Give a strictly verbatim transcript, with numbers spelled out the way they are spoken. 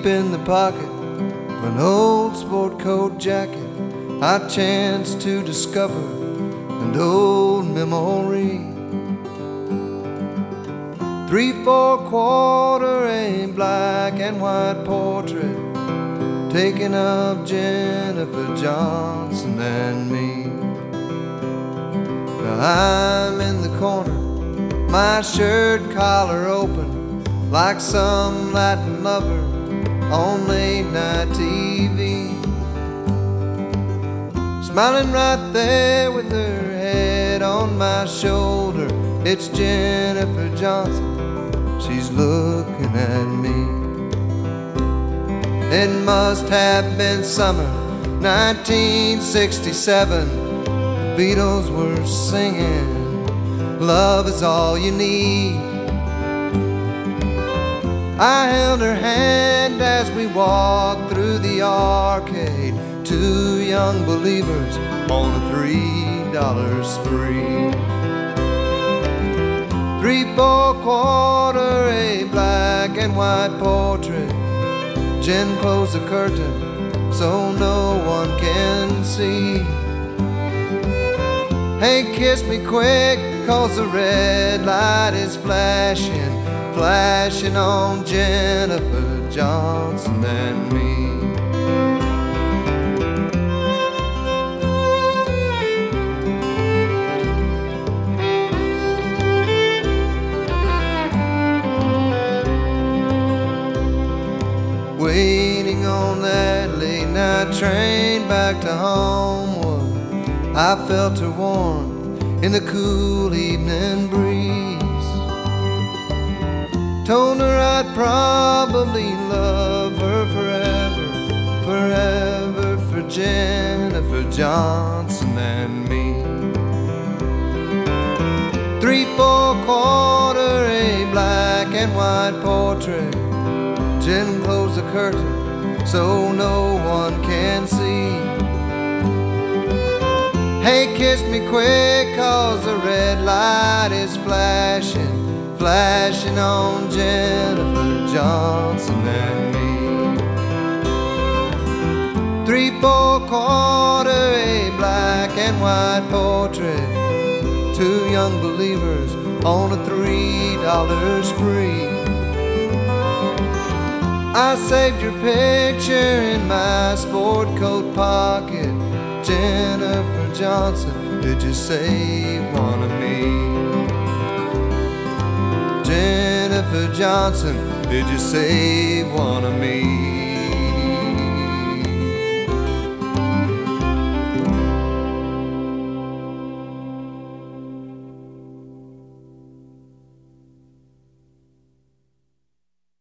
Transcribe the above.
in the pocket of an old sport coat jacket, I chanced to discover an old memory. Three, four quarter, a black and white portrait taking up Jennifer Johnson and me. Now I'm in the corner, my shirt collar open, like some Latin lover on late night T V. Smiling right there with her head on my shoulder, it's Jennifer Johnson, she's looking at me. It must have been summer nineteen sixty-seven. The Beatles were singing, love is all you need. I held her hand as we walked through the arcade, two young believers on a three dollar spree. Three, four quarter, a black and white portrait. Jen closed the curtain so no one can see. Hey, kiss me quick, cause the red light is flashing, flashing on Jennifer Johnson and me. Waiting on that late night train back to Homewood, I felt her warm in the cool evening breeze. Told her I'd probably love her forever, forever, for Jennifer Johnson and me. Three, four quarter, a black and white portrait. Jen closed the curtain so no one can see. Hey, kiss me quick, cause the red light is flashing, flashing on Jennifer Johnson and me. Three, four quarter, a black and white portrait, two young believers on a three dollar spree. I saved your picture in my sport coat pocket. Jennifer Johnson, did you save one of me? Jennifer Johnson, did you save one of me?